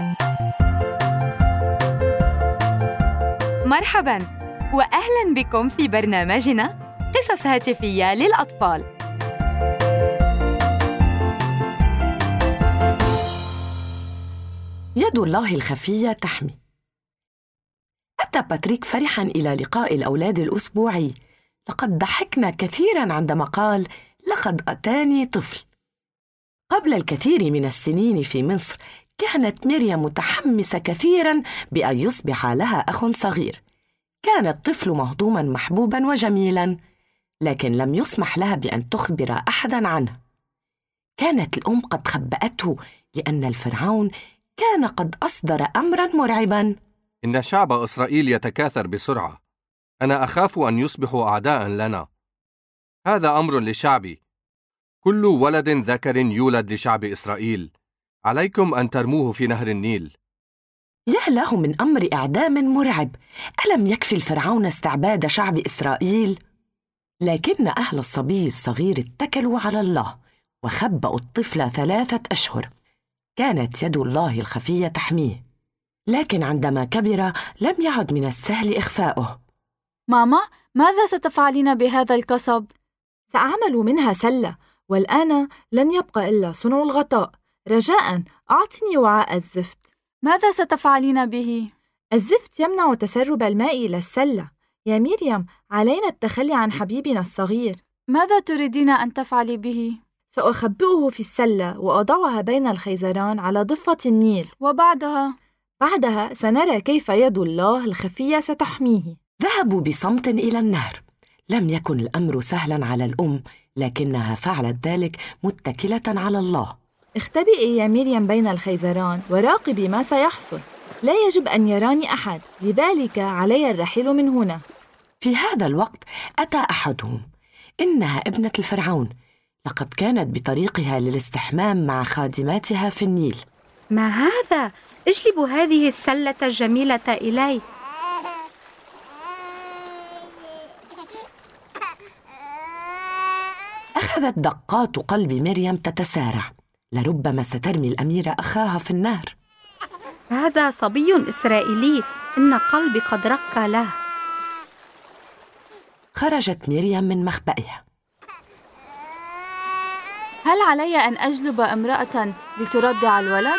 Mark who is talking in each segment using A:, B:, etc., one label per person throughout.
A: مرحباً وأهلاً بكم في برنامجنا قصص هاتفية للأطفال.
B: يد الله الخفية تحمي. أتى باتريك فرحاً إلى لقاء الأولاد الأسبوعي. لقد ضحكنا كثيراً عندما قال: لقد أتاني طفل. قبل الكثير من السنين في مصر كانت مريم متحمسة كثيراً بأن يصبح لها أخ صغير. كان الطفل مهضوماً محبوباً وجميلاً، لكن لم يسمح لها بأن تخبر أحداً عنه. كانت الأم قد خبأته لأن الفرعون كان قد أصدر أمراً مرعباً.
C: إن شعب إسرائيل يتكاثر بسرعة. أنا أخاف أن يصبحوا أعداء لنا. هذا أمر لشعبي. كل ولد ذكر يولد لشعب إسرائيل عليكم أن ترموه في نهر النيل.
B: يا له من أمر إعدام مرعب! ألم يكفي الفرعون استعباد شعب إسرائيل؟ لكن أهل الصبي الصغير اتكلوا على الله وخبأوا الطفل 3 أشهر. كانت يد الله الخفية تحميه، لكن عندما كبر لم يعد من السهل إخفاؤه.
D: ماما، ماذا ستفعلين بهذا القصب؟
E: سأعمل منها سلة، والآن لن يبقى إلا صنع الغطاء. رجاءً أعطني وعاء الزفت.
D: ماذا ستفعلين به؟
E: الزفت يمنع تسرب الماء إلى السلة. يا مريم، علينا التخلي عن حبيبنا الصغير.
D: ماذا تريدين أن تفعلي به؟
E: سأخبئه في السلة وأضعها بين الخيزران على ضفة النيل.
D: وبعدها
E: سنرى كيف يد الله الخفية ستحميه.
B: ذهبوا بصمت إلى النهر. لم يكن الأمر سهلاً على الأم، لكنها فعلت ذلك متكلة على الله.
E: اختبئي يا مريم بين الخيزران وراقبي ما سيحصل. لا يجب أن يراني أحد، لذلك علي الرحيل من هنا.
B: في هذا الوقت أتى أحدهم. إنها ابنة الفرعون. لقد كانت بطريقها للاستحمام مع خادماتها في النيل.
F: ما هذا؟ اجلبوا هذه السلة الجميلة إلي.
B: أخذت دقات قلب مريم تتسارع. لربما سترمي الأميرة أخاها في النهر.
F: هذا صبي إسرائيلي، إن قلبي قد رق له.
B: خرجت مريم من مخبئها.
D: هل علي أن أجلب امرأة لترضع الولد؟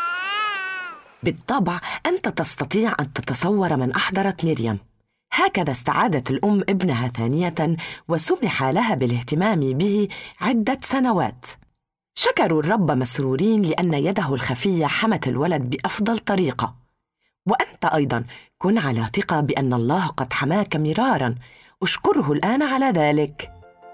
B: بالطبع أنت تستطيع أن تتصور من أحضرت مريم. هكذا استعادت الأم ابنها ثانية، وسمح لها بالاهتمام به عدة سنوات. شكروا الرب مسرورين لأن يده الخفية حمت الولد بأفضل طريقة. وأنت أيضاً كن على ثقة بأن الله قد حماك مراراً. أشكره الآن على ذلك.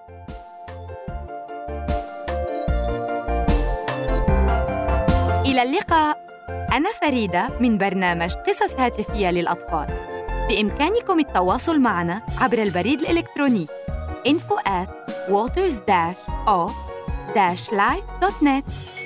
A: إلى اللقاء. أنا فريدة من برنامج قصص هاتفية للأطفال. بإمكانكم التواصل معنا عبر البريد الإلكتروني info@waters-life.net.